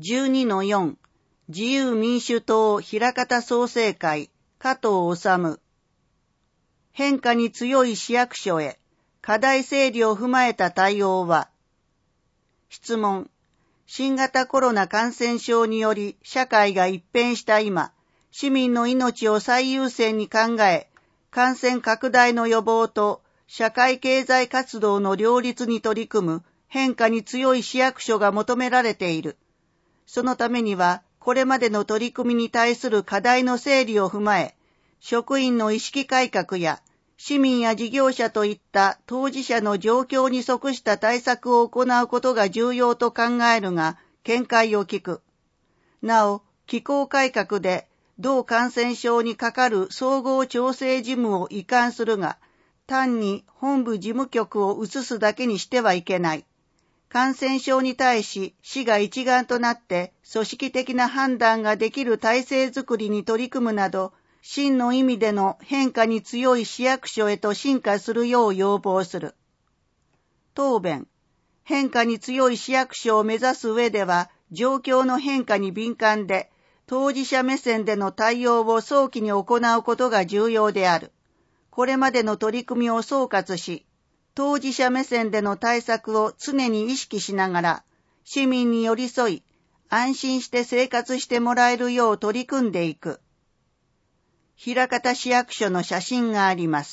12-4 自由民主党枚方創生会加藤治変化に強い市役所へ課題整理を踏まえた対応は。質問。新型コロナ感染症により社会が一変した今、市民の命を最優先に考え、感染拡大の予防と社会経済活動の両立に取り組む変化に強い市役所が求められている。そのためには、これまでの取り組みに対する課題の整理を踏まえ、職員の意識改革や市民や事業者といった当事者の状況に即した対策を行うことが重要と考えるが、見解を聞く。なお、機構改革で同感染症にかかる総合調整事務を移管するが、単に本部事務局を移すだけにしてはいけない。感染症に対し市が一丸となって組織的な判断ができる体制づくりに取り組むなど、真の意味での変化に強い市役所へと進化するよう要望する。答弁。変化に強い市役所を目指す上では、状況の変化に敏感で、当事者目線での対応を早期に行うことが重要である。これまでの取り組みを総括し、当事者目線での対策を常に意識しながら、市民に寄り添い、安心して生活してもらえるよう取り組んでいく。枚方市役所の写真があります。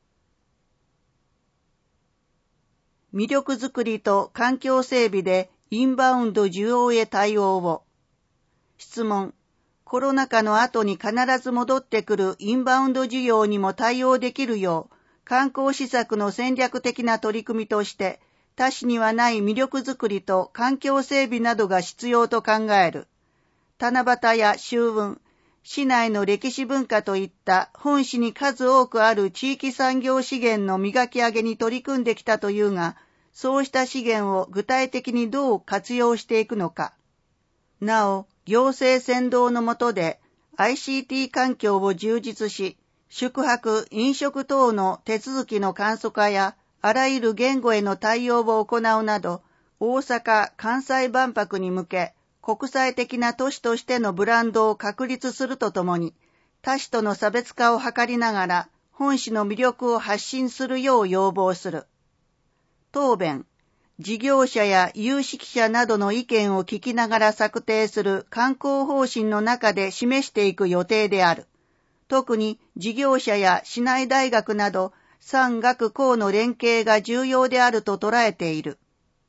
魅力づくりと環境整備でインバウンド需要へ対応を。質問。コロナ禍の後に必ず戻ってくるインバウンド需要にも対応できるよう、観光施策の戦略的な取り組みとして、他市にはない魅力づくりと環境整備などが必要と考える。七夕や秋分、市内の歴史文化といった本市に数多くある地域産業資源の磨き上げに取り組んできたというが、そうした資源を具体的にどう活用していくのか。なお、行政先導の下で ICT 環境を充実し、宿泊・飲食等の手続きの簡素化や、あらゆる言語への対応を行うなど、大阪・関西万博に向け、国際的な都市としてのブランドを確立するとともに、他市との差別化を図りながら、本市の魅力を発信するよう要望する。答弁。事業者や有識者などの意見を聞きながら策定する観光方針の中で示していく予定である。特に事業者や市内大学など産学公の連携が重要であると捉えている。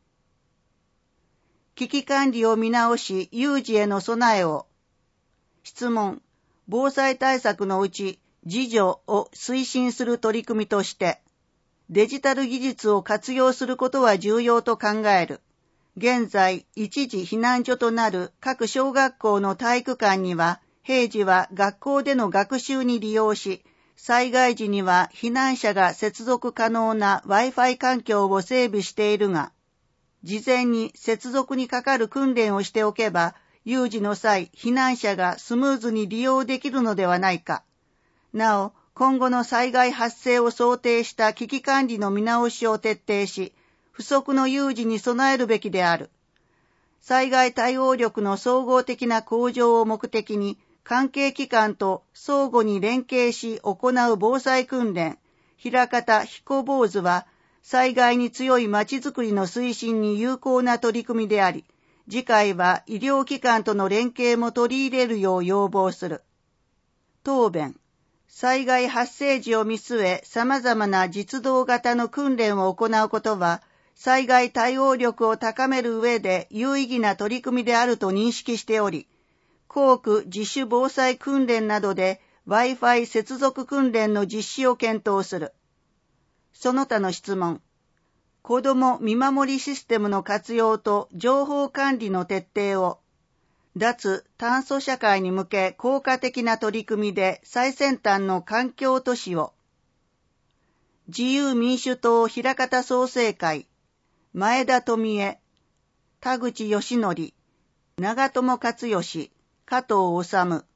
危機管理を見直し有事への備えを。質問。防災対策のうち自助を推進する取り組みとして、デジタル技術を活用することは重要と考える。現在、一時避難所となる各小学校の体育館には、平時は学校での学習に利用し、災害時には避難者が接続可能な Wi-Fi 環境を整備しているが、事前に接続にかかる訓練をしておけば、有事の際、避難者がスムーズに利用できるのではないか。なお、今後の災害発生を想定した危機管理の見直しを徹底し、不測の有事に備えるべきである。災害対応力の総合的な向上を目的に、関係機関と相互に連携し行う防災訓練、枚方彦坊主は、災害に強いまちづくりの推進に有効な取り組みであり、次回は医療機関との連携も取り入れるよう要望する。答弁。災害発生時を見据え、様々な実動型の訓練を行うことは、災害対応力を高める上で有意義な取り組みであると認識しており、校区自主防災訓練などで Wi-Fi 接続訓練の実施を検討する。その他の質問。子ども見守りシステムの活用と情報管理の徹底を、脱炭素社会に向け効果的な取り組みで最先端の環境都市を、自由民主党枚方創生会、前田富江、田口義則、長友克義、加藤治。